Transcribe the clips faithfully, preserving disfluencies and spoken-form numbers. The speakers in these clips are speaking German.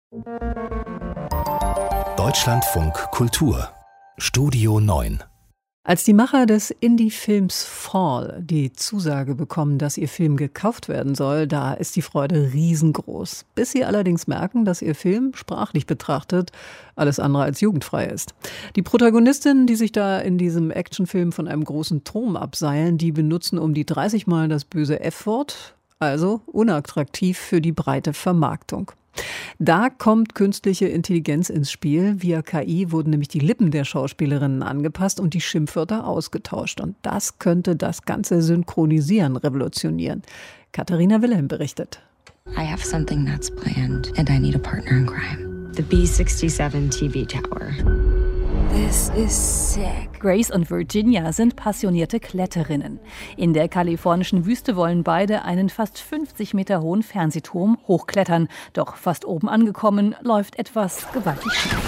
Deutschlandfunk Kultur Studio neun. Als die Macher des Indie-Films Fall die Zusage bekommen, dass ihr Film gekauft werden soll, da ist die Freude riesengroß. Bis sie allerdings merken, dass ihr Film, sprachlich betrachtet, alles andere als jugendfrei ist. Die Protagonistinnen, die sich da in diesem Actionfilm von einem großen Turm abseilen, die benutzen um die dreißig Mal das böse F-Wort, also unattraktiv für die breite Vermarktung. Da kommt künstliche Intelligenz ins Spiel. Via K I wurden nämlich die Lippen der Schauspielerinnen angepasst und die Schimpfwörter ausgetauscht. Und das könnte das ganze Synchronisieren revolutionieren. Katharina Wilhelm berichtet. I have something that's planned and I need a partner in crime. The B sixty-seven T V tower. This is sick. Grace und Virginia sind passionierte Kletterinnen. In der kalifornischen Wüste wollen beide einen fast fünfzig Meter hohen Fernsehturm hochklettern. Doch fast oben angekommen, läuft etwas gewaltig schief.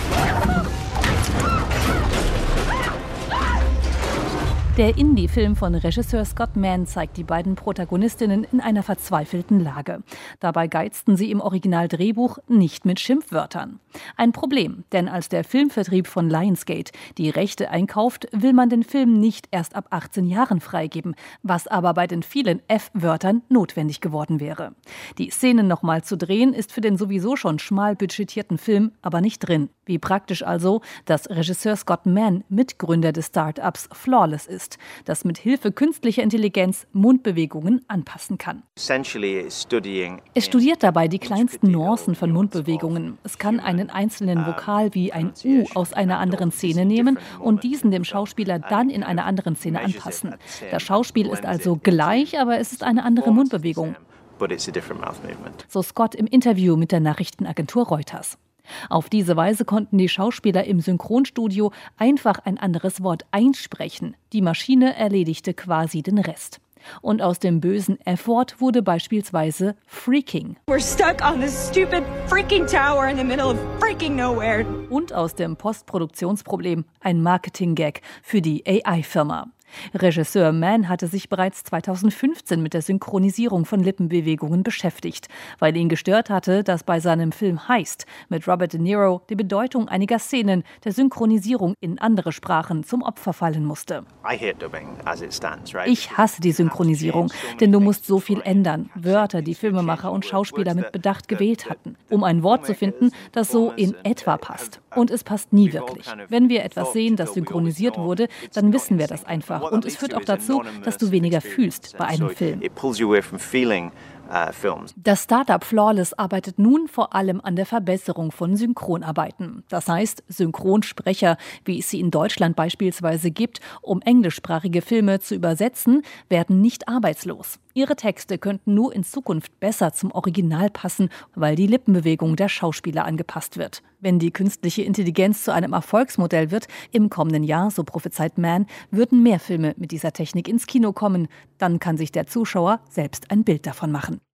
Der Indie-Film von Regisseur Scott Mann zeigt die beiden Protagonistinnen in einer verzweifelten Lage. Dabei geizten sie im Originaldrehbuch nicht mit Schimpfwörtern. Ein Problem, denn als der Filmvertrieb von Lionsgate die Rechte einkauft, will man den Film nicht erst ab achtzehn Jahren freigeben, was aber bei den vielen F-Wörtern notwendig geworden wäre. Die Szenen nochmal zu drehen, ist für den sowieso schon schmal budgetierten Film aber nicht drin. Wie praktisch also, dass Regisseur Scott Mann Mitgründer des Start-ups Flawless ist, das mit Hilfe künstlicher Intelligenz Mundbewegungen anpassen kann. Es studiert dabei die kleinsten Nuancen von Mundbewegungen. Es kann einen einzelnen Vokal wie ein U aus einer anderen Szene nehmen und diesen dem Schauspieler dann in einer anderen Szene anpassen. Das Schauspiel ist also gleich, aber es ist eine andere Mundbewegung. So Scott im Interview mit der Nachrichtenagentur Reuters. Auf diese Weise konnten die Schauspieler im Synchronstudio einfach ein anderes Wort einsprechen. Die Maschine erledigte quasi den Rest. Und aus dem bösen F-Wort wurde beispielsweise Freaking. We're stuck on this stupid freaking tower in the middle of freaking nowhere. Und aus dem Postproduktionsproblem ein Marketing-Gag für die A I-Firma. Regisseur Mann hatte sich bereits zweitausendfünfzehn mit der Synchronisierung von Lippenbewegungen beschäftigt, weil ihn gestört hatte, dass bei seinem Film Heist mit Robert De Niro die Bedeutung einiger Szenen der Synchronisierung in andere Sprachen zum Opfer fallen musste. Ich hasse die Synchronisierung, denn du musst so viel ändern. Wörter, die Filmemacher und Schauspieler mit Bedacht gewählt hatten, um ein Wort zu finden, das so in etwa passt. Und es passt nie wirklich. Wenn wir etwas sehen, das synchronisiert wurde, dann wissen wir das einfach. Und es führt auch dazu, dass du weniger fühlst bei einem Film. Das Startup Flawless arbeitet nun vor allem an der Verbesserung von Synchronarbeiten. Das heißt, Synchronsprecher, wie es sie in Deutschland beispielsweise gibt, um englischsprachige Filme zu übersetzen, werden nicht arbeitslos. Ihre Texte könnten nur in Zukunft besser zum Original passen, weil die Lippenbewegung der Schauspieler angepasst wird. Wenn die künstliche Intelligenz zu einem Erfolgsmodell wird, im kommenden Jahr, so prophezeit Mann, würden mehr Filme mit dieser Technik ins Kino kommen. Dann kann sich der Zuschauer selbst ein Bild davon machen.